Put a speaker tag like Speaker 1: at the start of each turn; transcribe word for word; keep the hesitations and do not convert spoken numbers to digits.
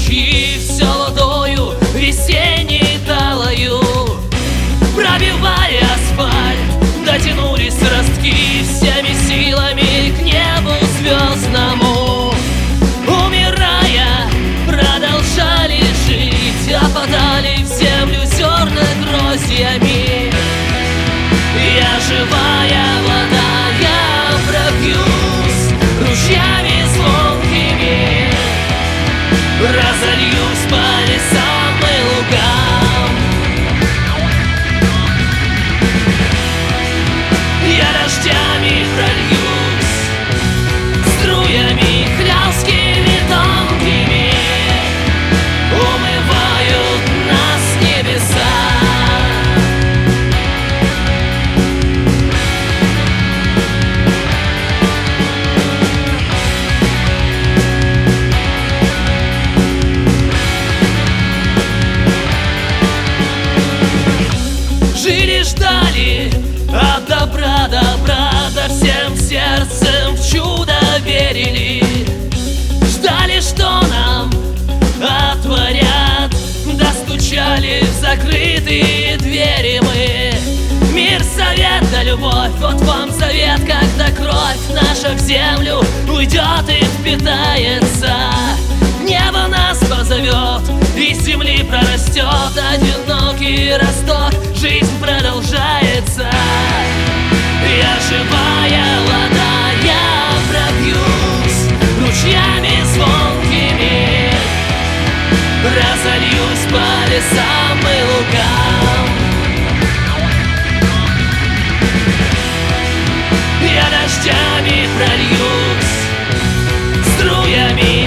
Speaker 1: ручьи все водою весенней талою. Пробивая асфальт, дотянулись ростки всеми силами к небу звездному. Умирая, продолжали жить, опадали в землю зерна гроздьями. Я живая вода, я пробьюсь ручьями звонкими, разольюсь по лесам и лугам. Я дождями прольюсь, струями хлялскими тонкими умывают нас небеса. Жили, ждали от добра добра, да всем сердцем в чудо верили. Ждали, что нам отворят, достучали в закрытые двери мы. Мир, совет да любовь, вот вам совет, когда кровь наша в землю уйдет и впитается. Небо нас позовет, из земли прорастет одинокий росток, жизнь продолжается. Я живая вода, я пробьюсь ручьями звонкими, разольюсь по лесам и лугам. Я дождями прольюсь, струями